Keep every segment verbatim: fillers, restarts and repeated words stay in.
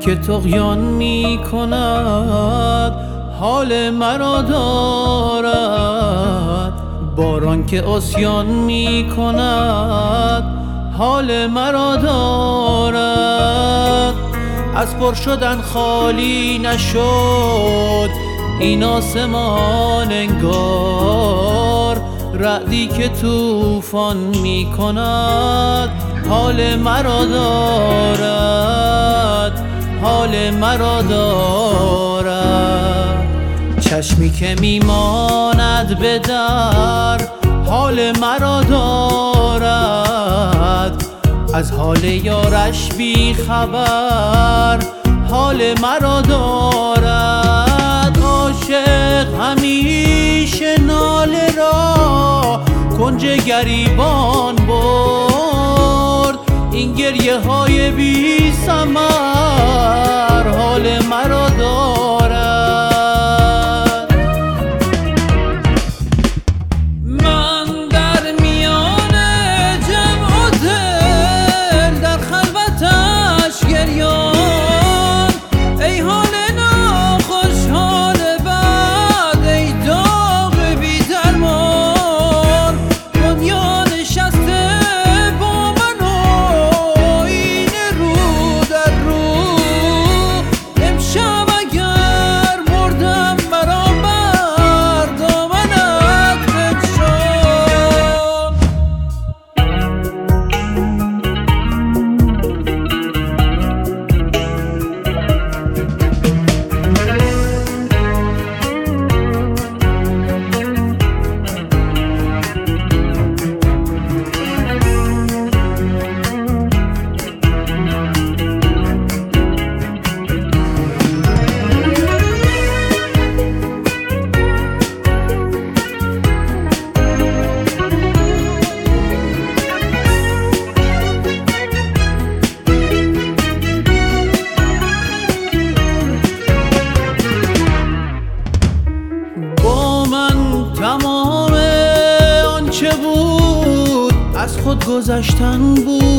که طغیان می کند حال مرا دارد، باران که عصیان می کند حال مرا دارد. از پر شدن خالی نشد این آسمان انگار، رعدی که طوفان می کند حال مرا دارد، حال مرا دارد. چشمی که میماند به در حال مرا دارد، از حال یارش بی خبر حال مرا دارد. عاشق همیشه ناله را کنج گریبان برد، این گریه های بی ثمر حال مرا دارد. من در میان جمع و دل در خلوتش گریان، ای حال ناخوشحال بد، ای داغ بی درمان. دنیا نشسته با من و این رو در رو، امشب اگر مردم برابر دامنت بنشان. تمام آنچه بود از خود گذشتن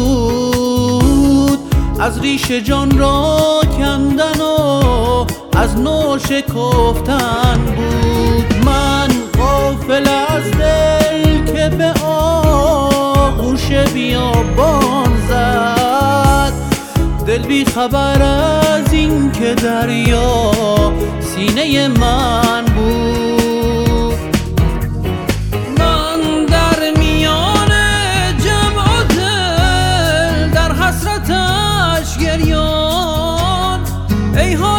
بود، از ریش جان را کندن و از نو شکفتن بود. من غافل از دل که به آغوش بیابان زد، دل بی خبر از این که دریا سینه من بود. ای